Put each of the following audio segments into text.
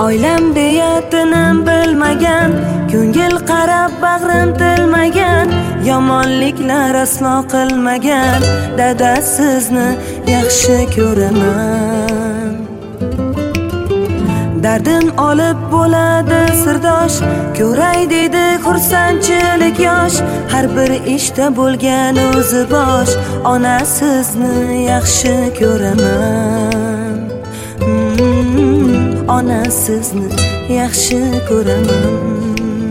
Oilam deyatini bilmagan, ko'ngil qarab bag'rim tilmagan, yomonliklar aslo qilmagan. Dada sizni yaxshi ko'raman. Dardim olib bo'ladi sirdosh, ko'ray deydi xursandchilik yosh. Har bir ishda bo'lgan o'zi bosh, ona sizni yaxshi ko'raman. Ona sizni yaxshi ko'raman.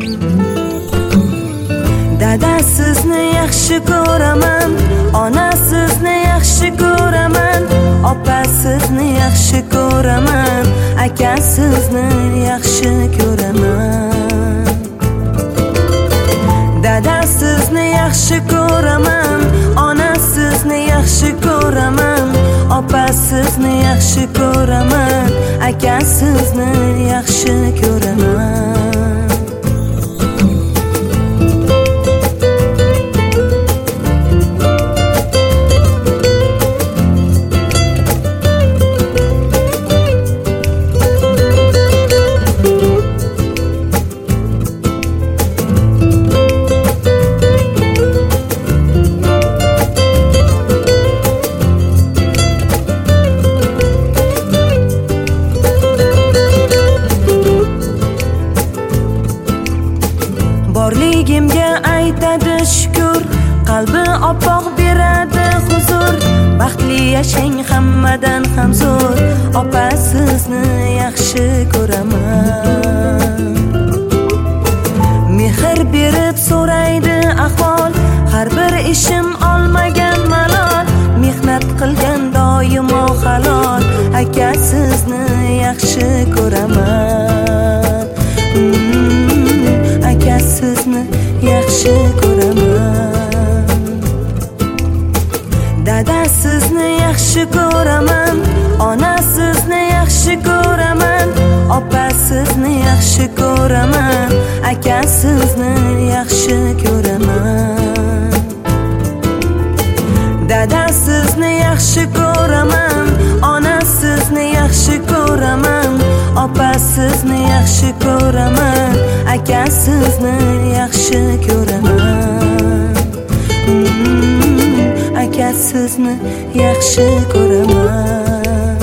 Dada sizni yaxshi ko'raman. Ona sizni yaxshi ko'raman. Opa sizni yaxshi ko'raman. Aka sizni yaxshi ko'raman. Dada sizni yaxshi ko'raman. Ona sizni yaxshi ko'raman. Opa sizni yaxshi ko'raman. Aka sizni yaxshi ko'raman. Borligimga aytadi shukr, qalbi oppoq beradi huzur. Baxtli yashang hammadan ham zo'r, opa sizni yaxshi ko'raman. Mehr berib so'raydi ahvol, har bir ishim olmagan malol. Mehnat qilgan doimo halol, aka sizni yaxshi ko'raman. Aka sizni yaxshi ko'raman. Dada sizni yaxshi ko'raman. Ona sizni yaxshi ko'raman. Opa sizni yaxshi ko'raman. Aka sizni yaxshi ko'raman. Dada sizni yaxshi ko'raman. Ona sizni yaxshi ko'raman. Opa sizni yaxshi ko'raman. Aka sizni yaxshi ko'raman. Aka sizni yaxshi ko'raman.